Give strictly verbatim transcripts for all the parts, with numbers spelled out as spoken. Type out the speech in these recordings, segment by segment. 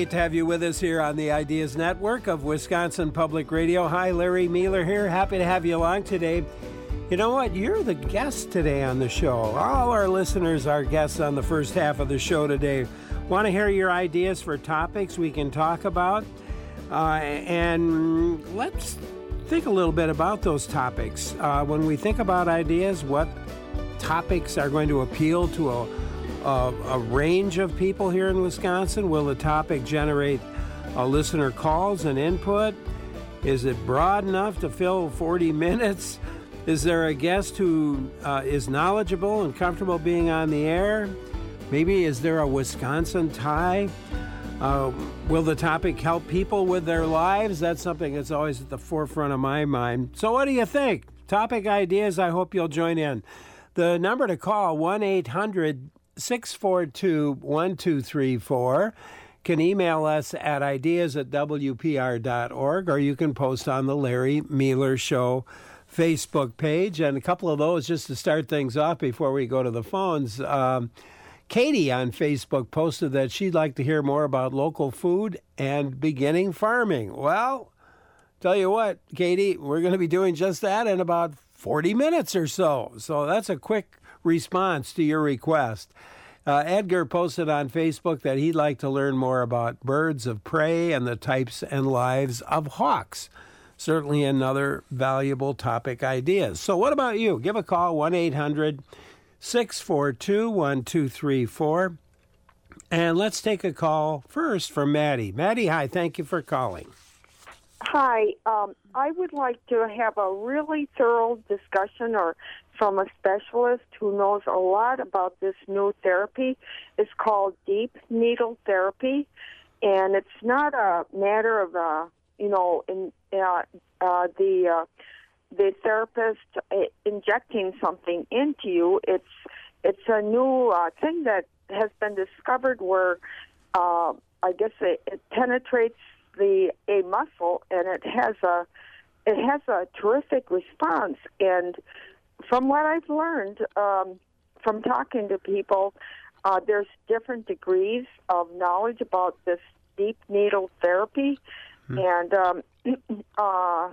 great to have you with us here on the Ideas Network of Wisconsin Public Radio. Hi, Larry Mueller here. Happy to have you along today. You know what? You're the guest today on the show. All our listeners are guests on the first half of the show today. Want to hear your ideas for topics we can talk about? Uh, and let's think a little bit about those topics. Uh, when we think about ideas, what topics are going to appeal to a A, a range of people here in Wisconsin? Will the topic generate uh, listener calls and input? Is it broad enough to fill forty minutes? Is there a guest who uh, is knowledgeable and comfortable being on the air? Maybe is there a Wisconsin tie? Uh, will the topic help people with their lives? That's something that's always at the forefront of my mind. So what do you think? Topic ideas, I hope you'll join in. The number to call, one eight hundred six four two one two three four. Can email us at ideas at w p r dot org, or you can post on the Larry Mueller Show Facebook page. And a couple of those just to start things off before we go to the phones. Um, Katie on Facebook posted that she'd like to hear more about local food and beginning farming. Well, tell you what, Katie, we're going to be doing just that in about forty minutes or so. So that's a quick response to your request. Uh, Edgar posted on Facebook that he'd like to learn more about birds of prey and the types and lives of hawks. Certainly another valuable topic ideas. So what about you? Give a call, one eight hundred six four two one two three four. And let's take a call first from Maddie. Maddie, hi. Thank you for calling. Hi. Um, I would like to have a really thorough discussion or from a specialist who knows a lot about this new therapy. It's called deep needle therapy, and it's not a matter of, uh, you know, in, uh, uh, the uh, the therapist uh, injecting something into you. It's it's a new uh, thing that has been discovered where uh, I guess it, it penetrates the a muscle, and it has a it has a terrific response. And from what I've learned um, from talking to people, uh, there's different degrees of knowledge about this deep needle therapy, hmm. and um, uh,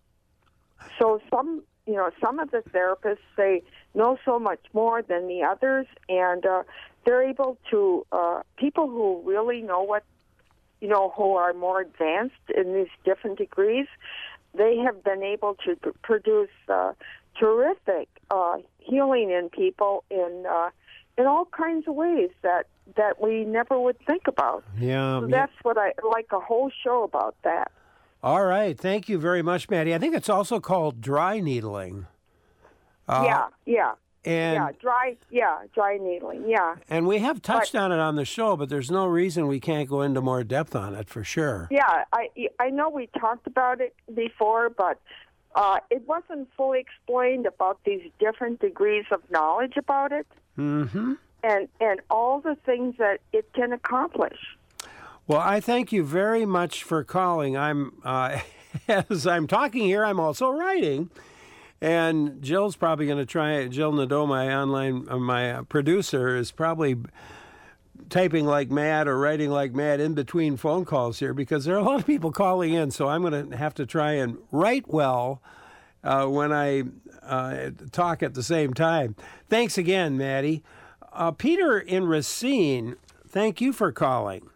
so some you know some of the therapists say know so much more than the others, and uh, they're able to uh, people who really know what you know who are more advanced in these different degrees. They have been able to p- produce uh, terrific uh, healing in people in uh, in all kinds of ways that, that we never would think about. Yeah, so that's what I like a whole show about that. All right, thank you very much, Maddie. I think it's also called dry needling. Uh, yeah, yeah. And yeah, dry, yeah, dry needling, yeah. And we have touched but, on it on the show, but there's no reason we can't go into more depth on it for sure. Yeah, I I know we talked about it before, but uh, it wasn't fully explained about these different degrees of knowledge about it, mm-hmm. and and all the things that it can accomplish. Well, I thank you very much for calling. I'm uh, as I'm talking here, I'm also writing. And Jill's probably going to try, Jill Nadeau, my online, uh, my producer, is probably typing like mad or writing like mad in between phone calls here because there are a lot of people calling in. So I'm going to have to try and write well uh, when I uh, talk at the same time. Thanks again, Maddie. Uh, Peter in Racine, thank you for calling.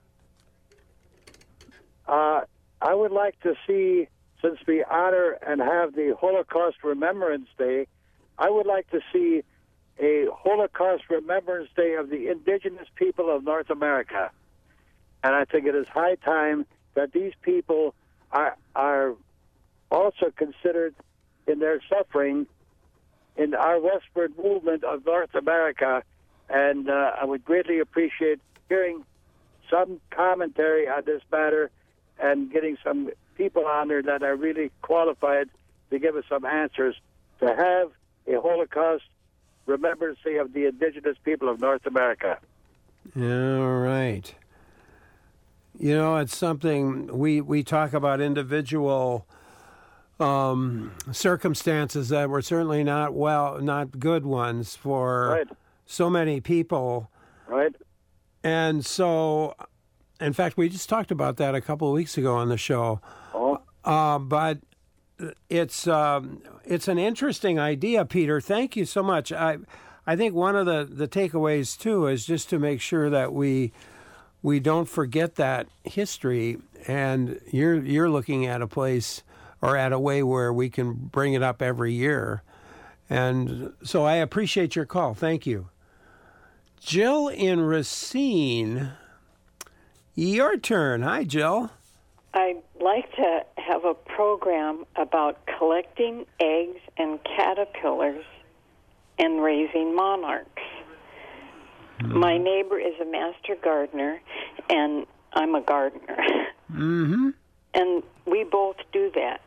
Uh, I would like to see, since we honor and have the Holocaust Remembrance Day, I would like to see a Holocaust Remembrance Day of the indigenous people of North America. And I think it is high time that these people are are also considered in their suffering in our westward movement of North America. And uh, I would greatly appreciate hearing some commentary on this matter and getting some people on there that are really qualified to give us some answers to have a Holocaust Remembrance Day of the indigenous people of North America. All right. You know, it's something we, we talk about individual um, circumstances that were certainly not well, not good ones for right. so many people. Right. And so In fact, we just talked about that a couple of weeks ago on the show. Oh. Uh, but it's um, it's an interesting idea, Peter. Thank you so much. I I think one of the, the takeaways too is just to make sure that we we don't forget that history. And you're you're looking at a place or at a way where we can bring it up every year. And so I appreciate your call. Thank you. Jill in Racine, your turn. Hi, Jill. I'd like to have a program about collecting eggs and caterpillars and raising monarchs. Mm-hmm. My neighbor is a master gardener, and I'm a gardener. Mm-hmm. And we both do that.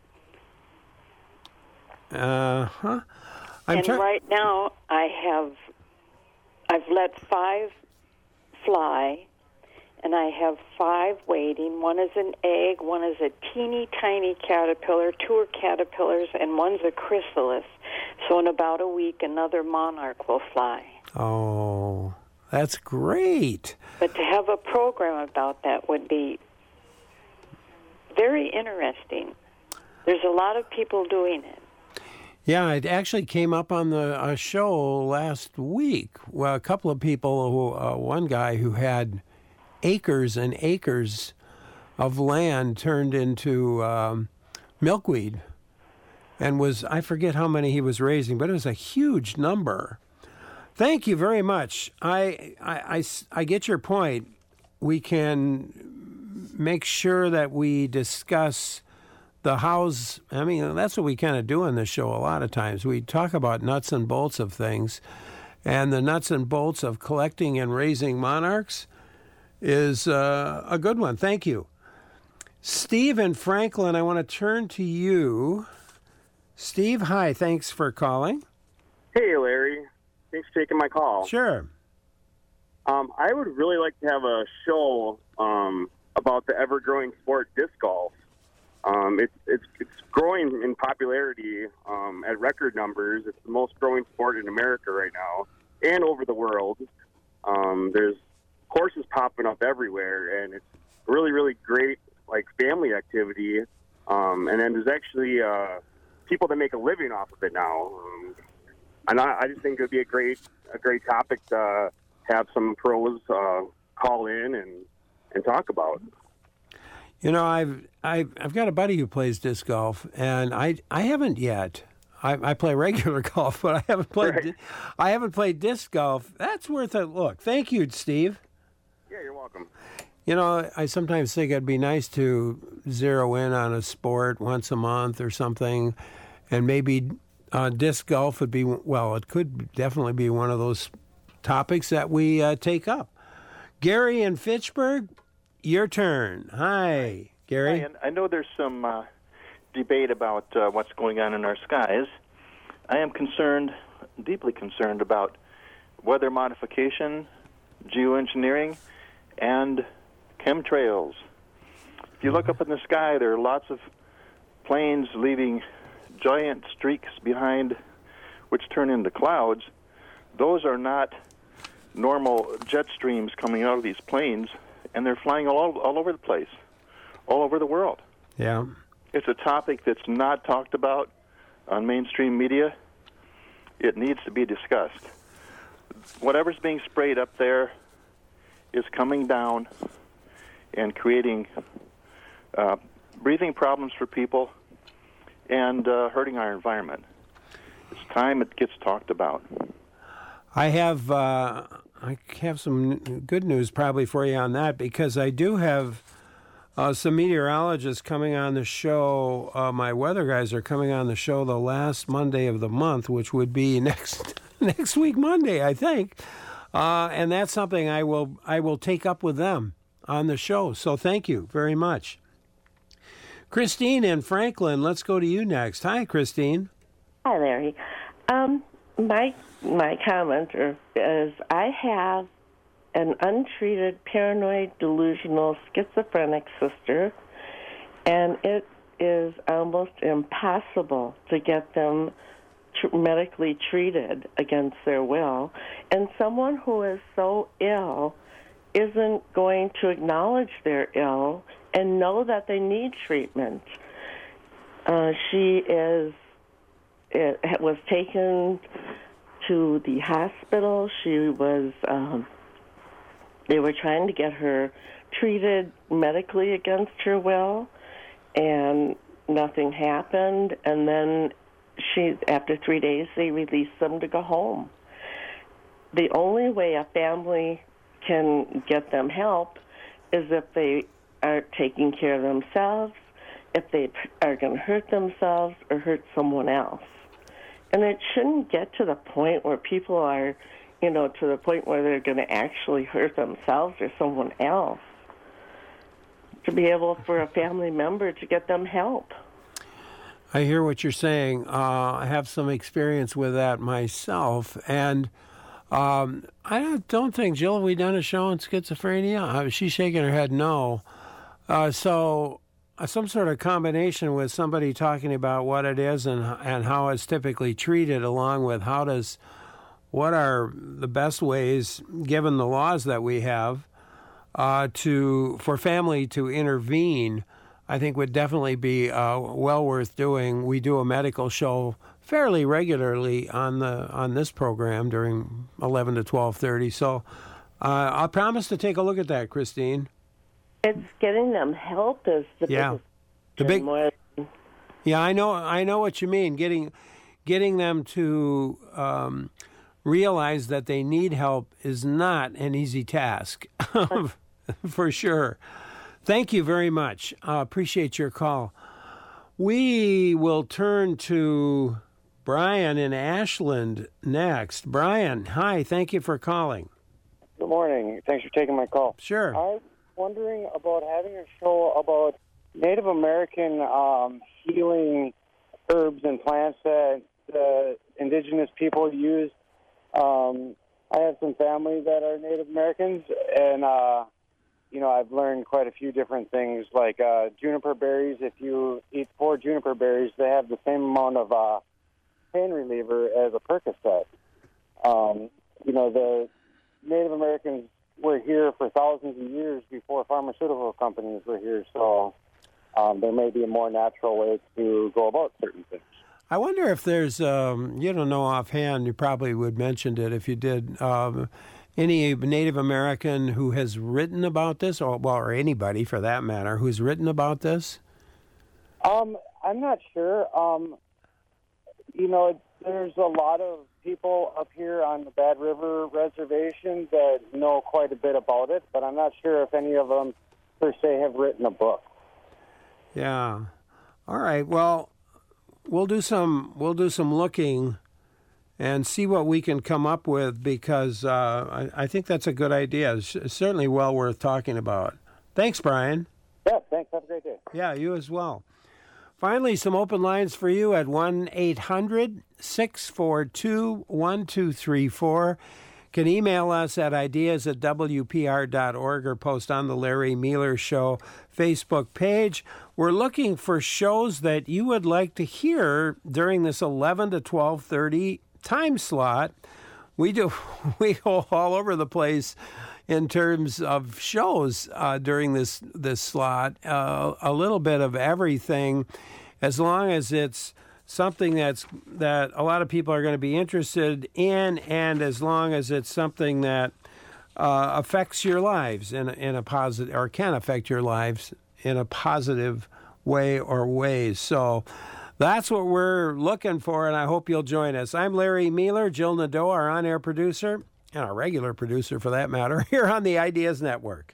Uh-huh. I'm and try- right now, I have, I've let five fly, and I have five waiting. One is an egg, one is a teeny tiny caterpillar, two are caterpillars, and one's a chrysalis. So in about a week, another monarch will fly. Oh, that's great. But to have a program about that would be very interesting. There's a lot of people doing it. Yeah, it actually came up on the uh, show last week. Well, a couple of people, who, uh, one guy who had acres and acres of land turned into um, milkweed, and was, I forget how many he was raising, but it was a huge number. Thank you very much. I, I, I, I get your point. We can make sure that we discuss the hows. I mean, that's what we kind of do on this show a lot of times. We talk about nuts and bolts of things, and the nuts and bolts of collecting and raising monarchs is uh, a good one. Thank you. Steve and Franklin, I want to turn to you. Steve, hi. Thanks for calling. Hey, Larry. Thanks for taking my call. Sure. Um, I would really like to have a show um, about the ever-growing sport, disc golf. Um, it's it's it's growing in popularity um, at record numbers. It's the most growing sport in America right now and over the world. Um, there's courses popping up everywhere, and it's really, really great, like, family activity. Um, and then there's actually uh, people that make a living off of it now. Um, and I, I just think it would be a great a great topic to have some pros uh, call in and, and talk about. You know, I've I've I've got a buddy who plays disc golf, and I I haven't yet. I, I play regular golf, but I haven't played. Right. I haven't played disc golf. That's worth a look. Thank you, Steve. Yeah, you're welcome. You know, I sometimes think it'd be nice to zero in on a sport once a month or something, and maybe uh, disc golf would be, well, it could definitely be one of those topics that we uh, take up. Gary in Fitchburg, your turn. Hi, Gary. Hi, and I know there's some uh, debate about uh, what's going on in our skies. I am concerned, deeply concerned, about weather modification, geoengineering, and chemtrails. If you look up in the sky, there are lots of planes leaving giant streaks behind, which turn into clouds. Those are not normal jet streams coming out of these planes, and they're flying all, all over the place, all over the world. Yeah. It's a topic that's not talked about on mainstream media. It needs to be discussed. Whatever's being sprayed up there is coming down and creating uh, breathing problems for people and uh, hurting our environment. It's time it gets talked about. I have uh, I have some good news probably for you on that, because I do have uh, some meteorologists coming on the show. Uh, my weather guys are coming on the show the last Monday of the month, which would be next next week Monday, I think. Uh, and that's something I will I will take up with them on the show. So thank you very much. Christine in Franklin, let's go to you next. Hi, Christine. Hi, Larry. Um, my my comment is I have an untreated paranoid delusional schizophrenic sister, and it is almost impossible to get them tr- medically treated against their will. And someone who is so ill isn't going to acknowledge they're ill and know that they need treatment. Uh, she is it was taken to the hospital. She was um, they were trying to get her treated medically against her will, and nothing happened. And then she, after three days, they released them to go home. The only way a family can get them help is if they are taking care of themselves, if they are going to hurt themselves or hurt someone else. And it shouldn't get to the point where people are, you know, to the point where they're going to actually hurt themselves or someone else, to be able for a family member to get them help. I hear what you're saying. Uh, I have some experience with that myself. And um, I don't, don't think, Jill, have we done a show on schizophrenia? Uh, she's shaking her head no. Uh, so uh, some sort of combination with somebody talking about what it is and and how it's typically treated, along with how does, what are the best ways, given the laws that we have, uh, to for family to intervene, I think would definitely be uh, well worth doing. We do a medical show fairly regularly on the on this program during eleven to twelve thirty. So uh, I'll promise to take a look at that, Christine. It's getting them help is the yeah. biggest. The big. More. Yeah, I know. I know what you mean. Getting, getting them to um, realize that they need help is not an easy task, for sure. Thank you very much. I uh, appreciate your call. We will turn to Brian in Ashland next. Brian, hi. Thank you for calling. Good morning. Thanks for taking my call. Sure. I'm wondering about having a show about Native American um, healing herbs and plants that the indigenous people use. Um, I have some family that are Native Americans, and uh, you know, I've learned quite a few different things, like uh, juniper berries. If you eat four juniper berries, they have the same amount of uh, pain reliever as a Percocet. Um, you know, the Native Americans were here for thousands of years before pharmaceutical companies were here, so um, there may be a more natural way to go about certain things. I wonder if there's, um, you don't know offhand, you probably would mention it if you did, um, any Native American who has written about this, or well, or anybody for that matter, who's written about this? Um, I'm not sure. Um, you know, there's a lot of people up here on the Bad River Reservation that know quite a bit about it, but I'm not sure if any of them, per se, have written a book. Yeah. All right. Well, we'll do some we'll do some looking and see what we can come up with, because uh, I, I think that's a good idea. It's certainly well worth talking about. Thanks, Brian. Yeah, thanks. Have a great day. Yeah, you as well. Finally, some open lines for you at one eight hundred six four two one two three four. Can email us at ideas at w p r dot org or post on the Larry Meeler Show Facebook page. We're looking for shows that you would like to hear during this eleven to twelve thirty time slot. We do we go all over the place in terms of shows uh, during this this slot. Uh, a little bit of everything, as long as it's something that's that a lot of people are going to be interested in, and as long as it's something that uh, affects your lives in a, in a positive, or can affect your lives in a positive way or ways. So that's what we're looking for, and I hope you'll join us. I'm Larry Meeler, Jill Nadeau, our on-air producer, and our regular producer for that matter, here on the Ideas Network.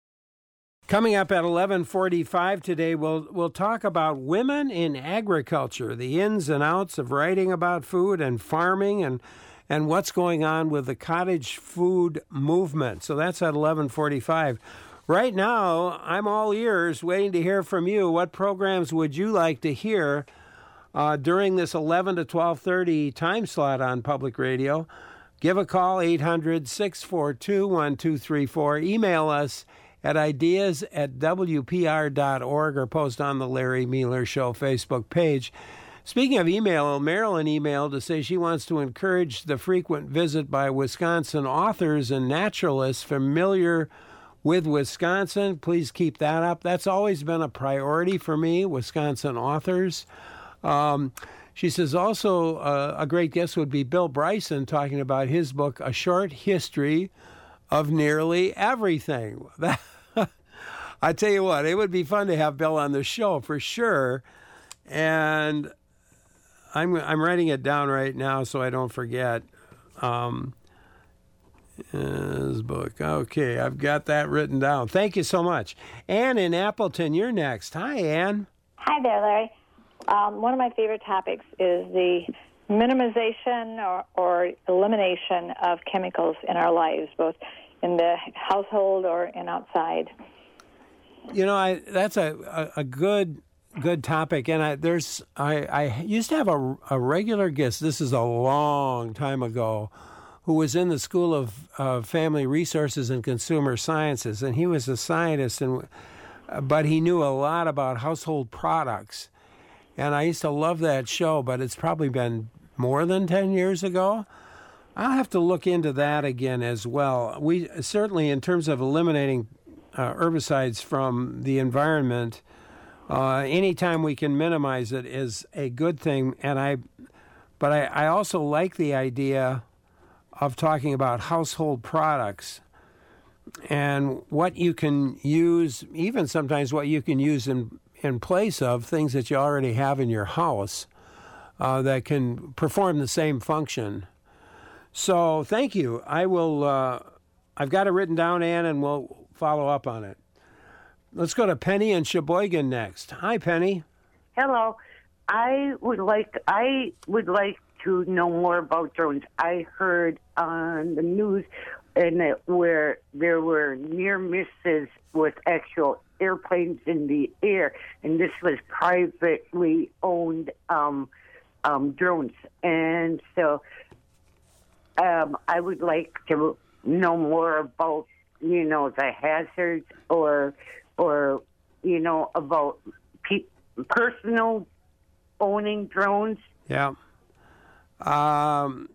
Coming up at eleven forty-five today, we'll we'll talk about women in agriculture, the ins and outs of writing about food and farming, and and what's going on with the cottage food movement. So that's at eleven forty-five. Right now, I'm all ears, waiting to hear from you. What programs would you like to hear uh, during this eleven to twelve thirty time slot on public radio? Give a call, eight hundred six four two one two three four. Email us at ideas at w p r dot org or post on the Larry Meeler Show Facebook page. Speaking of email, Marilyn emailed to say she wants to encourage the frequent visit by Wisconsin authors and naturalists familiar with Wisconsin. Please keep that up. That's always been a priority for me, Wisconsin authors. Um, she says also uh, a great guest would be Bill Bryson talking about his book, A Short History of Nearly Everything. I tell you what, it would be fun to have Bill on the show for sure. And I'm I'm writing it down right now so I don't forget. Um, his book. Okay, I've got that written down. Thank you so much. Ann in Appleton, you're next. Hi, Ann. Hi there, Larry. Um, one of my favorite topics is the minimization or, or elimination of chemicals in our lives, both in the household or in outside. You know, I that's a, a, a good good topic, and I there's I, I used to have a, a regular guest. This is a long time ago, who was in the School of uh, Family Resources and Consumer Sciences, and he was a scientist, and but he knew a lot about household products, and I used to love that show. But it's probably been more than ten years ago. I'll have to look into that again as well. We certainly, in terms of eliminating Uh, herbicides from the environment, uh, anytime we can minimize it is a good thing. And I, but I, I also like the idea of talking about household products and what you can use, even sometimes what you can use in, in place of things that you already have in your house uh, that can perform the same function. So thank you. I will, uh, I've got it written down, Ann, and we'll follow up on it. Let's go to Penny and Sheboygan next. Hi, Penny. Hello. I would like I would like to know more about drones. I heard on the news and it, where there were near misses with actual airplanes in the air, and this was privately owned um, um, drones. And so um, I would like to know more about, you know, the hazards or, or you know, about pe- personal owning drones. Yeah. Um,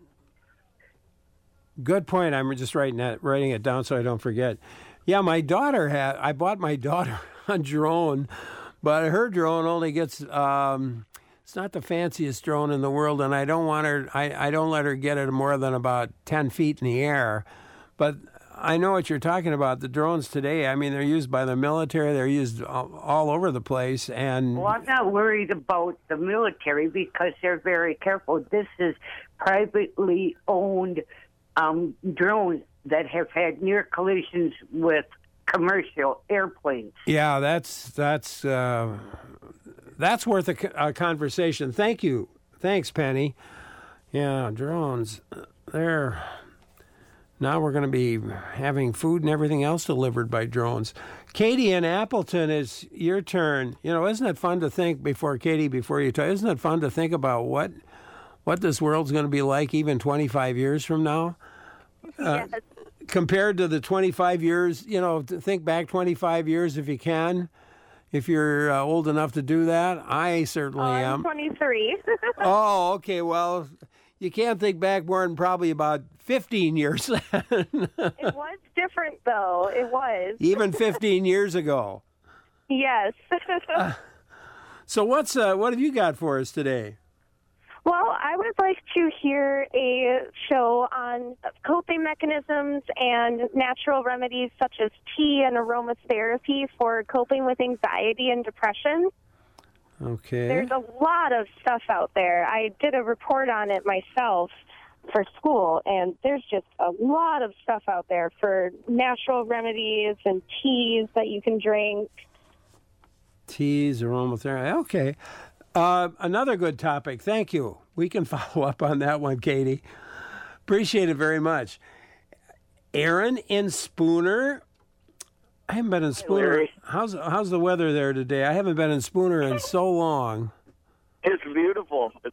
good point. I'm just writing that, writing it down so I don't forget. Yeah, my daughter had, I bought my daughter a drone, but her drone only gets, um, it's not the fanciest drone in the world, and I don't want her, I, I don't let her get it more than about ten feet in the air. But I know what you're talking about. The drones today, I mean, they're used by the military. They're used all, all over the place. And well, I'm not worried about the military because they're very careful. This is privately owned um, drones that have had near collisions with commercial airplanes. Yeah, that's that's uh, that's worth a, a conversation. Thank you. Thanks, Penny. Yeah, drones. They're... Now we're going to be having food and everything else delivered by drones. Katie in Appleton, it's your turn. You know, isn't it fun to think before, Katie, before you talk, isn't it fun to think about what what this world's going to be like even twenty-five years from now? Uh, yes. Compared to the twenty-five years, you know, think back twenty-five years if you can, if you're uh, old enough to do that. I certainly oh, am. I'm twenty-three. Oh, okay, well... You can't think back more than probably about fifteen years. It was different, though. It was. Even fifteen years ago. Yes. uh, so what's uh, what have you got for us today? Well, I would like to hear a show on coping mechanisms and natural remedies such as tea and aromatherapy for coping with anxiety and depression. Okay. There's a lot of stuff out there. I did a report on it myself for school, and there's just a lot of stuff out there for natural remedies and teas that you can drink. Teas, aromatherapy. Okay. Uh, another good topic. Thank you. We can follow up on that one, Katie. Appreciate it very much. Aaron in Spooner. I haven't been in Spooner. Hey, how's how's the weather there today? I haven't been in Spooner in so long. It's beautiful. It's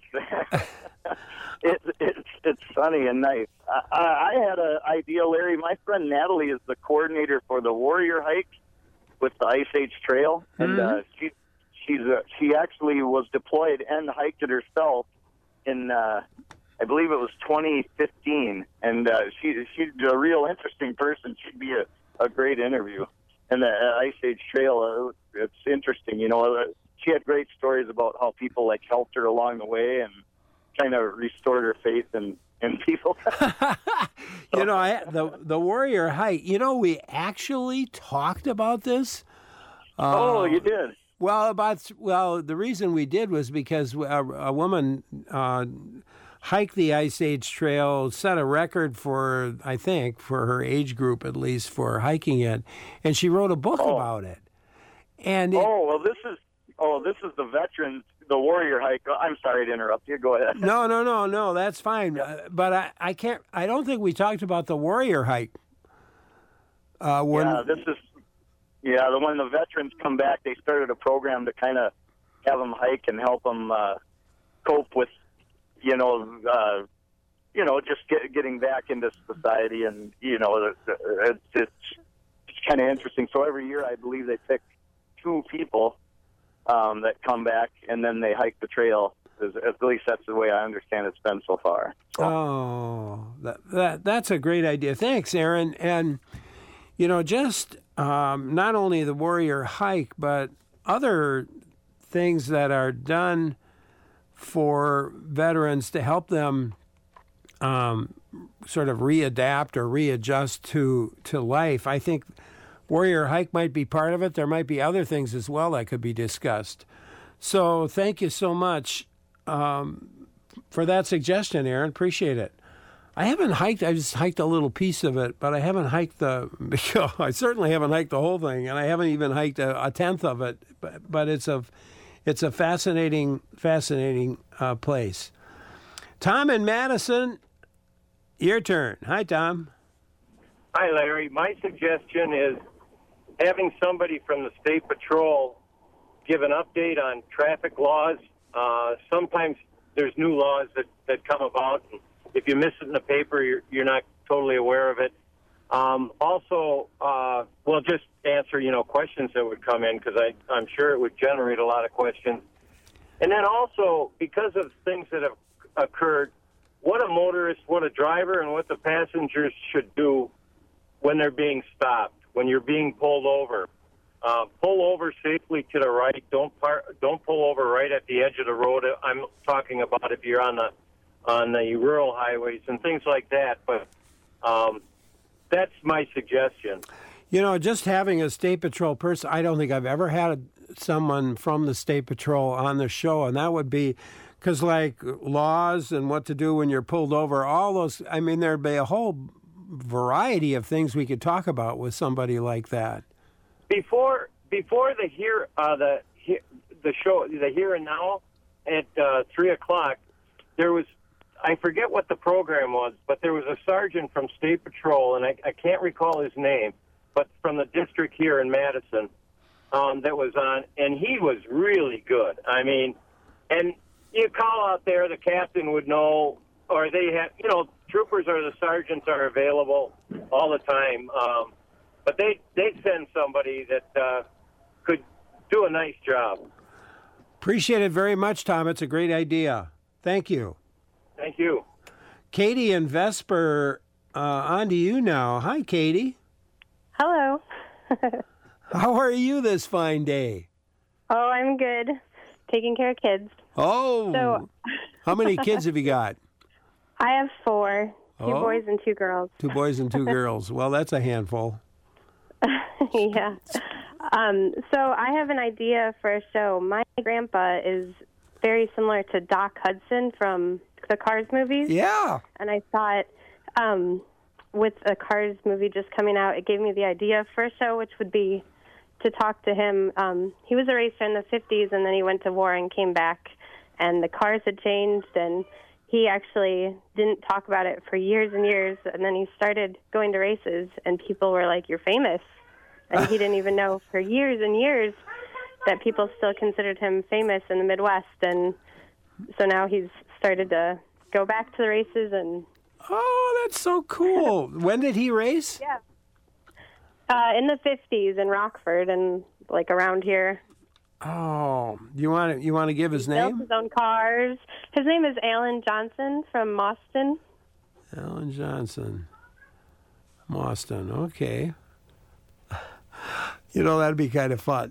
it's it's it's sunny and nice. I, I had an idea, Larry. My friend Natalie is the coordinator for the Warrior Hike with the Ice Age Trail, and mm-hmm. uh, she she's a, she actually was deployed and hiked it herself in uh, I believe it was twenty fifteen, and uh, she she's a real interesting person. She'd be a a great interview. And the uh, Ice Age Trail, uh, it's interesting. You know, uh, she had great stories about how people like helped her along the way and kind of restored her faith in, in people. You know, I, the the Warrior Hike. You know, we actually talked about this. Uh, oh, you did. Well, about well, the reason we did was because a, a woman uh, hiked the Ice Age Trail, set a record for, I think, for her age group at least, for hiking it, and she wrote a book oh. about it. And it, oh well, this is oh this is the veterans, the Warrior Hike. I'm sorry to interrupt you. Go ahead. No, no, no, no. That's fine. Uh, but I, I can't. I don't think we talked about the Warrior Hike. Uh, when, yeah, this is. Yeah, the when the veterans come back, they started a program to kind of have them hike and help them uh, cope with, you know, uh, you know, just get, getting back into society, and you know, it's it's, it's kind of interesting. So every year, I believe they pick two people um, that come back, and then they hike the trail. At least that's the way I understand it's been so far. So. Oh, that, that that's a great idea. Thanks, Aaron. And you know, just. Um, not only the Warrior Hike, but other things that are done for veterans to help them um, sort of readapt or readjust to, to life. I think Warrior Hike might be part of it. There might be other things as well that could be discussed. So thank you so much um, for that suggestion, Aaron. Appreciate it. I haven't hiked, I just hiked a little piece of it, but I haven't hiked the, I certainly haven't hiked the whole thing, and I haven't even hiked a, a tenth of it, but, but it's a, it's a fascinating, fascinating uh, place. Tom in Madison, your turn. Hi, Tom. Hi, Larry. My suggestion is having somebody from the State Patrol give an update on traffic laws. Uh, sometimes there's new laws that, that come about, and if you miss it in the paper, you're, you're not totally aware of it. Um, also, uh, well, just answer, you know, questions that would come in, because I'm sure it would generate a lot of questions. And then also, because of things that have occurred, what a motorist, what a driver, and what the passengers should do when they're being stopped, when you're being pulled over. Uh, pull over safely to the right. Don't par- don't pull over right at the edge of the road. I'm talking about if you're on the on the rural highways and things like that. But um, that's my suggestion. You know, just having a State Patrol person, I don't think I've ever had someone from the State Patrol on the show, and that would be because, like, laws and what to do when you're pulled over, all those, I mean, there'd be a whole variety of things we could talk about with somebody like that. Before before the here uh, the the show the Here and Now at uh, three o'clock, there was, I forget what the program was, but there was a sergeant from State Patrol, and I, I can't recall his name, but from the district here in Madison, um, that was on, and he was really good. I mean, and you call out there, the captain would know, or they have, you know, troopers or the sergeants are available all the time, um, but they they'd send somebody that uh, could do a nice job. Appreciate it very much, Tom. It's a great idea. Thank you. Thank you. Katie and Vesper, uh, on to you now. Hi, Katie. Hello. How are you this fine day? Oh, I'm good. Taking care of kids. Oh. So, how many kids have you got? I have four. Two oh. boys and two girls. Two boys and two girls. Well, that's a handful. Yeah. Um, so I have an idea for a show. My grandpa is very similar to Doc Hudson from the Cars movies. Yeah. And I thought, um, with a Cars movie just coming out, it gave me the idea for a show, which would be to talk to him. Um, he was a racer in the fifties, and then he went to war and came back, and the cars had changed, and he actually didn't talk about it for years and years, and then he started going to races, and people were like, "You're famous." And he didn't even know for years and years that people still considered him famous in the Midwest. And so now he's started to go back to the races. And oh, that's so cool. When did he race? Yeah. Uh, in the fifties in Rockford and, like, around here. Oh, you want to, you want to give his he name? Built his own cars. His name is Alan Johnson from Mauston. Alan Johnson. Mauston, okay. You know, that'd be kind of fun.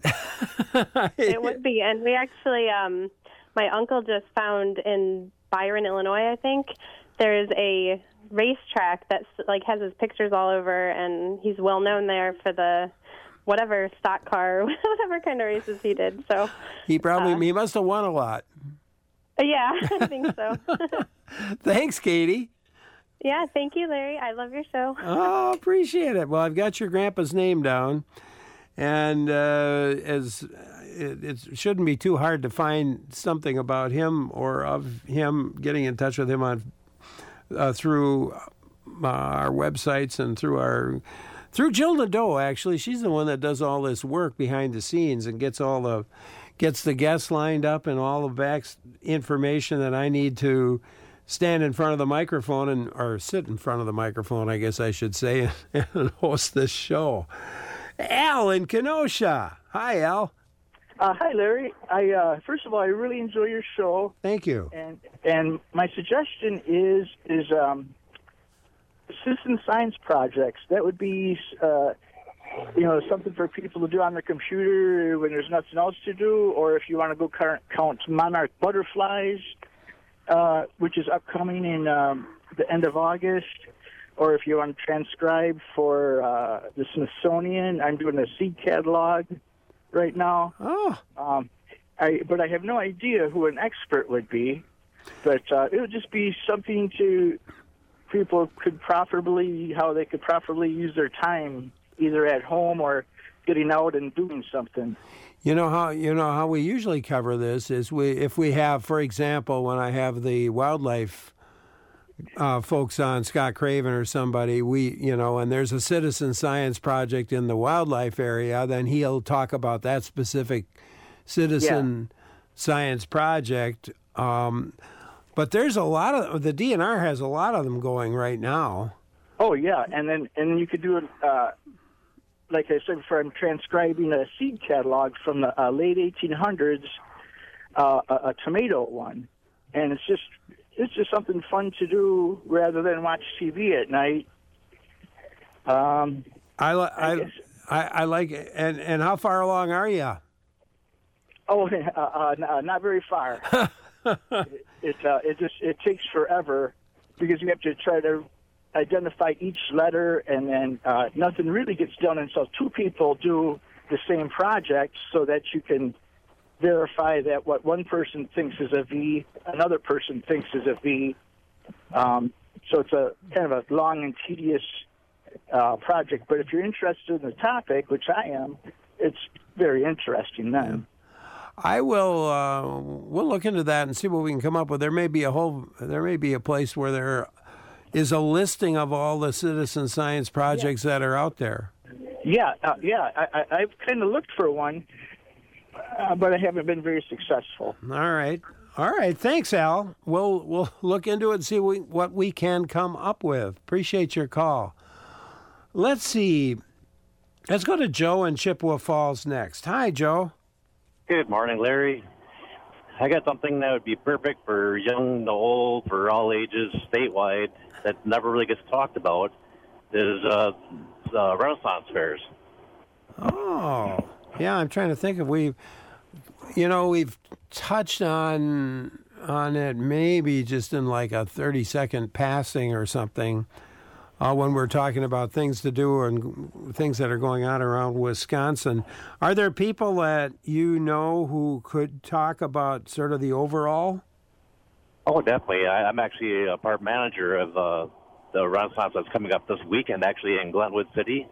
It would be. And we actually, um, my uncle just found in Byron, Illinois, I think, there's a racetrack that like has his pictures all over, and he's well known there for the whatever stock car, whatever kind of races he did. So he probably uh, he must have won a lot. Yeah, I think so. Thanks, Katie. Yeah, thank you, Larry. I love your show. Oh, appreciate it. Well, I've got your grandpa's name down, and uh, as it, it shouldn't be too hard to find something about him or of him, getting in touch with him on uh, through uh, our websites and through our through Jill Nadeau. Actually, she's the one that does all this work behind the scenes and gets all the gets the guests lined up and all the back information that I need to stand in front of the microphone and or sit in front of the microphone, I guess I should say, and host this show. Al in Kenosha. Hi, Al. Uh, hi, Larry. I uh, first of all, I really enjoy your show. Thank you. And and my suggestion is is um, citizen science projects. That would be uh, you know something for people to do on their computer when there's nothing else to do, or if you want to go count, count monarch butterflies, uh, which is upcoming in um, the end of August. Or if you want to transcribe for uh, the Smithsonian, I'm doing a seed catalog right now. Oh. Um, I, but I have no idea who an expert would be. But uh, it would just be something to people could properly, how they could properly use their time, either at home or getting out and doing something. You know how you know how we usually cover this is we if we have, for example, when I have the wildlife Uh, folks on, Scott Craven or somebody, we, you know, and there's a citizen science project in the wildlife area, then he'll talk about that specific citizen yeah. science project. Um, but there's a lot of, the D N R has a lot of them going right now. Oh, yeah. And then, and then you could do it, uh, like I said before, I'm transcribing a seed catalog from the uh, late eighteen hundreds, uh, a, a tomato one. And it's just, It's just something fun to do rather than watch T V at night. Um, I, li- I, I, I like it. And, and how far along are you? Oh, uh, uh, not very far. it it, uh, it just it takes forever because you have to try to identify each letter, and then uh, nothing really gets done until two people do the same project, so that you can verify that what one person thinks is a V, another person thinks is a V. Um, so it's a kind of a long and tedious uh, project. But if you're interested in the topic, which I am, it's very interesting then. I will. Uh, we'll look into that and see what we can come up with. There may be a whole. There may be a place where there is a listing of all the citizen science projects yeah. that are out there. Yeah, uh, yeah. I, I, I've kind of looked for one. Uh, but I haven't been very successful. All right. All right. Thanks, Al. We'll we'll look into it and see we, what we can come up with. Appreciate your call. Let's see. Let's go to Joe in Chippewa Falls next. Hi, Joe. Good morning, Larry. I got something that would be perfect for young to old, for all ages, statewide, that never really gets talked about, is uh, uh, Renaissance fairs. Oh. Yeah, I'm trying to think if we've, you know, we've touched on on it maybe just in like a thirty second passing or something uh, when we're talking about things to do and things that are going on around Wisconsin. Are there people that you know who could talk about sort of the overall? Oh, definitely. I, I'm actually a part manager of uh, the Renaissance that's coming up this weekend, actually in Glenwood City.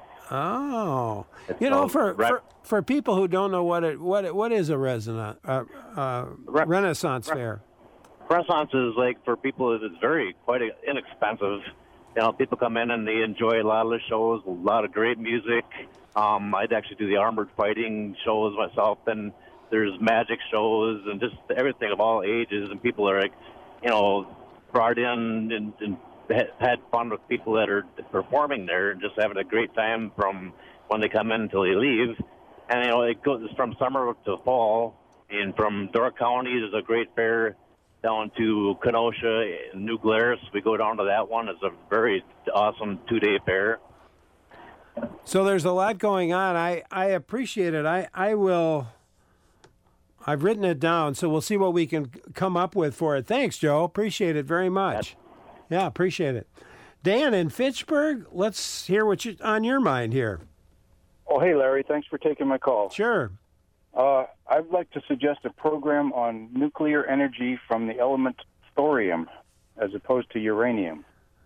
Oh, you know, for, for for people who don't know what it what it, what is a resonance, uh, uh, Re- Renaissance Re- fair? Renaissance is like for people. It's very quite inexpensive. You know, people come in and they enjoy a lot of the shows, a lot of great music. Um, I'd actually do the armored fighting shows myself, and there's magic shows and just everything of all ages. And people are like, you know, brought in and. and had fun with people that are performing there and just having a great time from when they come in until they leave. And, you know, it goes from summer to fall. And from Door County, there's a great fair down to Kenosha and New Glarus. We go down to that one. It's a very awesome two-day fair. So there's a lot going on. I, I appreciate it. I, I will... I've written it down, so we'll see what we can come up with for it. Thanks, Joe. Appreciate it very much. Yeah, appreciate it. Dan in Fitchburg, let's hear what's on your mind here. Oh, hey, Larry. Thanks for taking my call. Sure. Uh, I'd like to suggest a program on nuclear energy from the element thorium as opposed to uranium.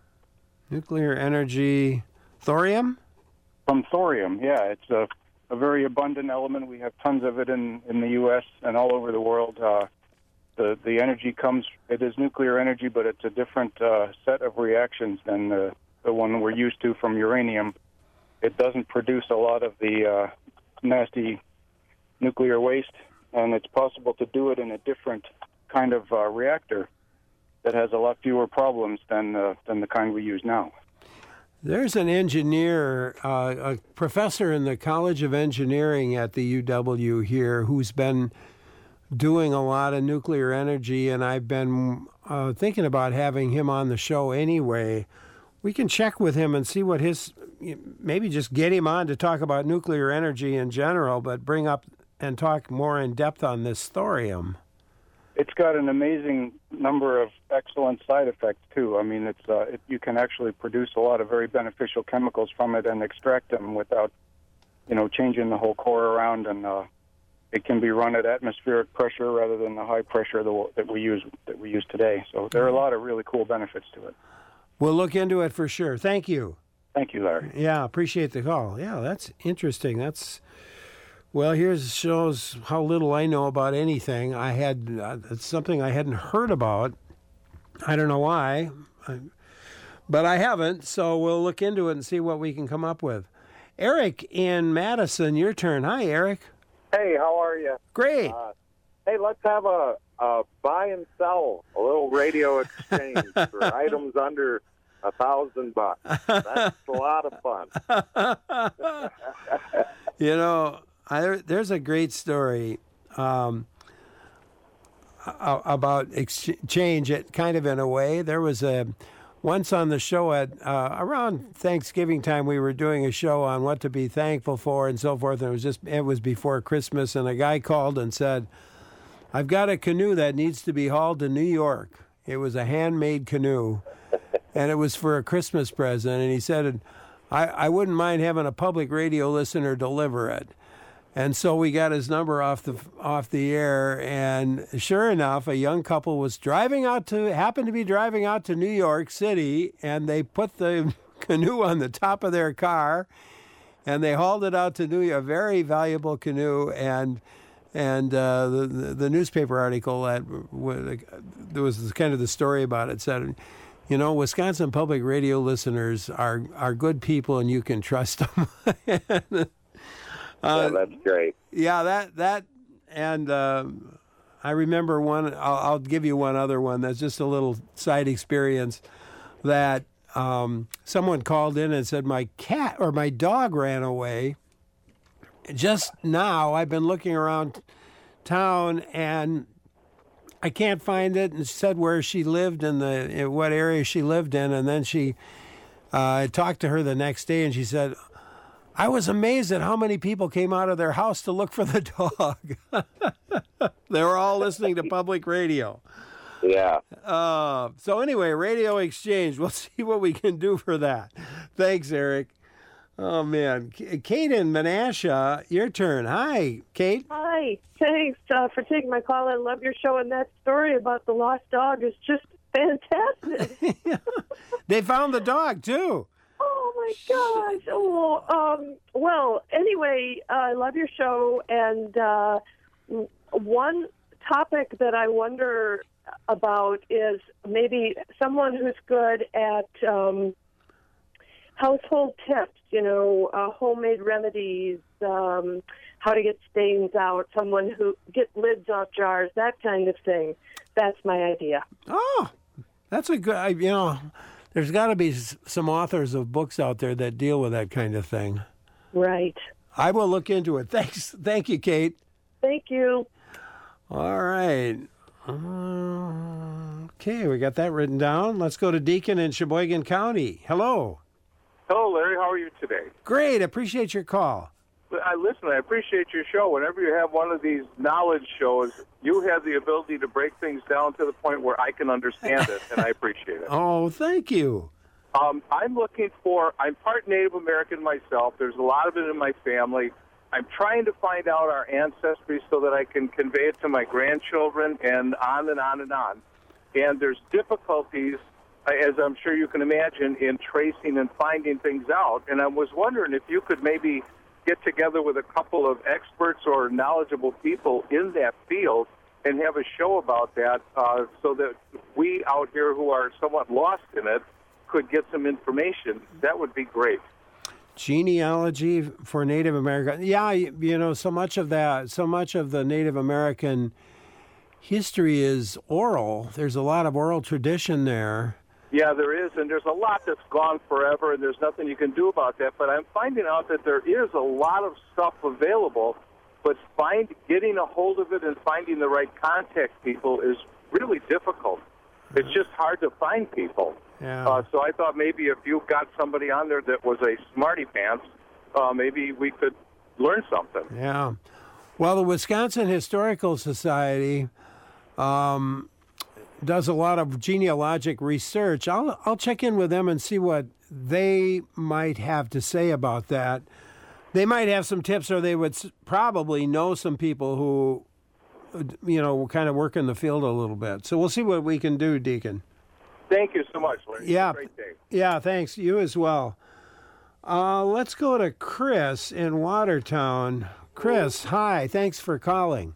Nuclear energy, thorium? From thorium, yeah. It's a, a very abundant element. We have tons of it in, in the U S and all over the world. Uh, the, the energy comes, it is nuclear energy, but it's a different uh, set of reactions than the, the one we're used to from uranium. It doesn't produce a lot of the uh, nasty nuclear waste, and it's possible to do it in a different kind of uh, reactor that has a lot fewer problems than uh, than the kind we use now. There's an engineer, uh, a professor in the College of Engineering at the U W here who's been doing a lot of nuclear energy, and I've been uh, thinking about having him on the show anyway. We can check with him and see what his, maybe just get him on to talk about nuclear energy in general, but bring up and talk more in depth on this thorium. It's got an amazing number of excellent side effects, too. I mean, it's uh, it, you can actually produce a lot of very beneficial chemicals from it and extract them without, you know, changing the whole core around. And uh, it can be run at atmospheric pressure rather than the high pressure that we use that we use today. So there are a lot of really cool benefits to it. We'll look into it for sure. Thank you. Thank you, Larry. Yeah, appreciate the call. Yeah, that's interesting. That's... Well, here's shows how little I know about anything. I had uh, it's something I hadn't heard about. I don't know why, I, but I haven't. So we'll look into it and see what we can come up with. Eric in Madison, your turn. Hi, Eric. Hey, how are you? Great. Uh, hey, let's have a, a buy and sell, a little radio exchange for items under a thousand bucks. That's a lot of fun. You know. I, there's a great story um, about exchange, it kind of in a way. There was a once on the show at uh, around Thanksgiving time, we were doing a show on what to be thankful for and so forth. And it was just it was before Christmas, and a guy called and said, "I've got a canoe that needs to be hauled to New York." It was a handmade canoe, and it was for a Christmas present. And he said, "I, I wouldn't mind having a public radio listener deliver it." And so we got his number off the off the air, and sure enough, a young couple was driving out to happened to be driving out to New York City, and they put the canoe on the top of their car, and they hauled it out to New York. A very valuable canoe, and and uh, the, the the newspaper article that there was kind of the story about it said, you know, Wisconsin Public Radio listeners are are good people, and you can trust them. Uh, yeah, that's great. Yeah, that that, and uh, I remember one. I'll, I'll give you one other one. That's just a little side experience. That um, someone called in and said my cat or my dog ran away. Just now, I've been looking around town and I can't find it. And said where she lived and the in what area she lived in, and then she uh, I talked to her the next day, and she said, I was amazed at how many people came out of their house to look for the dog. They were all listening to public radio. Yeah. Uh, so anyway, Radio Exchange. We'll see what we can do for that. Thanks, Eric. Oh, man. Kate in Menasha, your turn. Hi, Kate. Hi. Thanks uh, for taking my call. I love your show, and that story about the lost dog is just fantastic. They found the dog, too. Oh, my gosh. Oh, um, well, anyway, uh, I love your show, and uh, one topic that I wonder about is maybe someone who's good at um, household tips, you know, uh, homemade remedies, um, how to get stains out, someone who get lids off jars, that kind of thing. That's my idea. Oh, that's a good, you know... There's got to be some authors of books out there that deal with that kind of thing. Right. I will look into it. Thanks. Thank you, Kate. Thank you. All right. Uh, okay, we got that written down. Let's go to Deacon in Sheboygan County. Hello. Hello, Larry. How are you today? Great. Appreciate your call. I listen. I appreciate your show. Whenever you have one of these knowledge shows, you have the ability to break things down to the point where I can understand it, and I appreciate it. Oh, thank you. Um, I'm looking for. I'm part Native American myself. There's a lot of it in my family. I'm trying to find out our ancestry so that I can convey it to my grandchildren, and on and on and on. And there's difficulties, as I'm sure you can imagine, in tracing and finding things out. And I was wondering if you could maybe get together with a couple of experts or knowledgeable people in that field and have a show about that uh, so that we out here who are somewhat lost in it could get some information. That would be great. Genealogy for Native American. Yeah, you know, so much of that, so much of the Native American history is oral. There's a lot of oral tradition there. Yeah, there is, and there's a lot that's gone forever, and there's nothing you can do about that. But I'm finding out that there is a lot of stuff available, but find getting a hold of it and finding the right contact people is really difficult. It's just hard to find people. Yeah. Uh, so I thought maybe if you got somebody on there that was a smarty pants, uh, maybe we could learn something. Yeah. Well, the Wisconsin Historical Society um, does a lot of genealogic research. I'll I'll check in with them and see what they might have to say about that. They might have some tips, or they would s- probably know some people who, you know, kind of work in the field a little bit. So we'll see what we can do, Deacon. Thank you so much, Larry. Yeah. Have a great day. Yeah, thanks. You as well. Uh, let's go to Chris in Watertown. Chris, hi. Thanks for calling.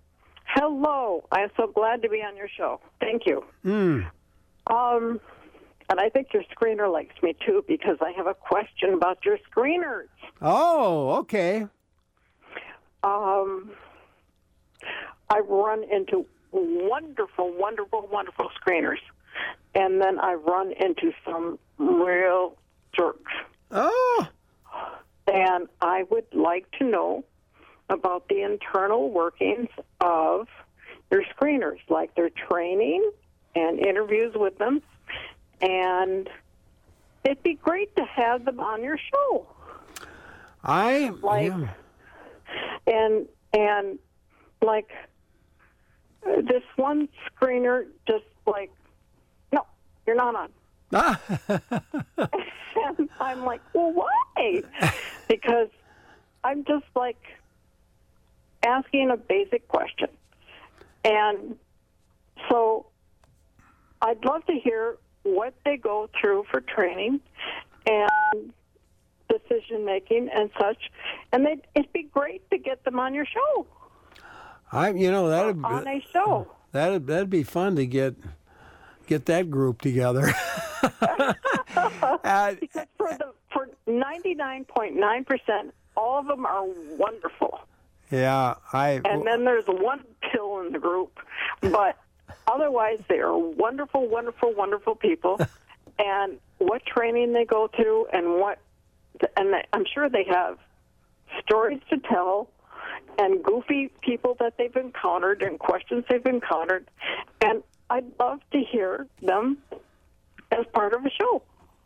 Hello. I'm so glad to be on your show. Thank you. Mm. Um, and I think your screener likes me too because I have a question about your screeners. Oh, okay. Um, I run into wonderful, wonderful, wonderful screeners, and then I run into some real jerks. Oh. And I would like to know about the internal workings of your screeners, like their training and interviews with them. And it'd be great to have them on your show. I like, yeah. and and like uh, this one screener, just like, no, you're not on. Ah. And I'm like, well, why? Because I'm just like asking a basic question. And so I'd love to hear what they go through for training and decision making and such. And they'd, it'd be great to get them on your show. I, you know, that'd on a show. That'd that'd be fun to get get that group together. uh, because for the for ninety-nine point nine percent, all of them are wonderful. Yeah, I. And then there's one pill in the group, but otherwise they are wonderful, wonderful, wonderful people. And what training they go through, and what, and I'm sure they have stories to tell, and goofy people that they've encountered, and questions they've encountered, and I'd love to hear them as part of a show.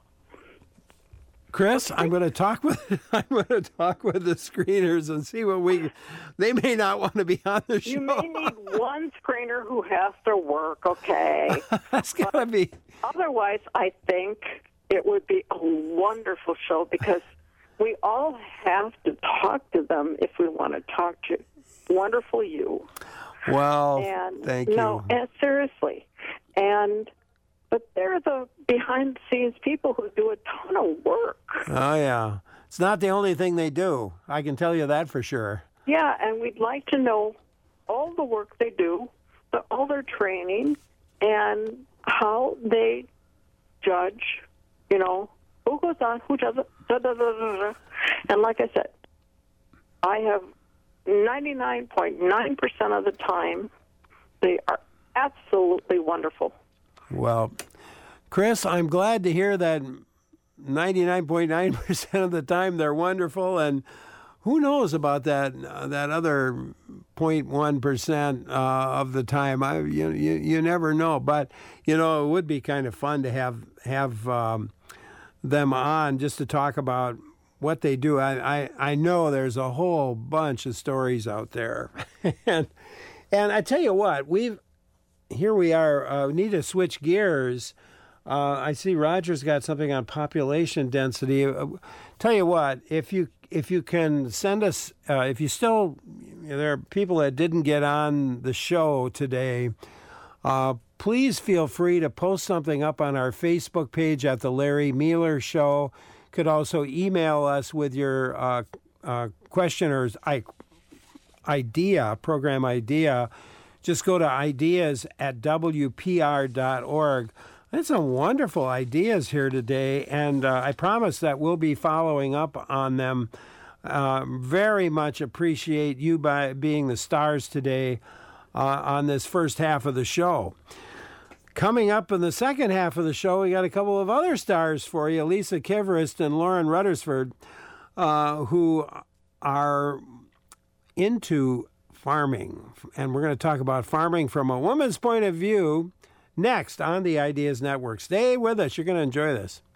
Chris, I'm going to talk with I'm going to talk with the screeners and see what we. They may not want to be on the show. You may need one screener who has to work. Okay, that's got to be. Otherwise, I think it would be a wonderful show because we all have to talk to them if we want to talk to wonderful you. Well, and thank no, you. And seriously, and. But they're the behind-the-scenes people who do a ton of work. Oh, yeah. It's not the only thing they do. I can tell you that for sure. Yeah, and we'd like to know all the work they do, the, all their training, and how they judge, you know, who goes on, who doesn't, da, da, da, da, da. And like I said, I have ninety-nine point nine percent of the time, they are absolutely wonderful. Well, Chris, I'm glad to hear that ninety-nine point nine percent of the time they're wonderful, and who knows about that uh, that other zero point one percent uh, of the time. I you, you you never know, but you know it would be kind of fun to have have um, them on just to talk about what they do. I, I, I know there's a whole bunch of stories out there. and and I tell you what, we've here we are, uh, we need to switch gears. Uh, I see Roger's got something on population density. Uh, tell you what, if you if you can send us, uh, if you still, you know, there are people that didn't get on the show today, uh, please feel free to post something up on our Facebook page at The Larry Meeler Show. Could also email us with your uh, uh, question or I, idea, program idea. Just go to ideas at W P R dot org. There's some wonderful ideas here today, and uh, I promise that we'll be following up on them. Uh, very much appreciate you by being the stars today uh, on this first half of the show. Coming up in the second half of the show, we got a couple of other stars for you, Lisa Kiverist and Lauren Ruttersford, uh, who are into farming. And we're going to talk about farming from a woman's point of view next on the Ideas Network. Stay with us. You're going to enjoy this.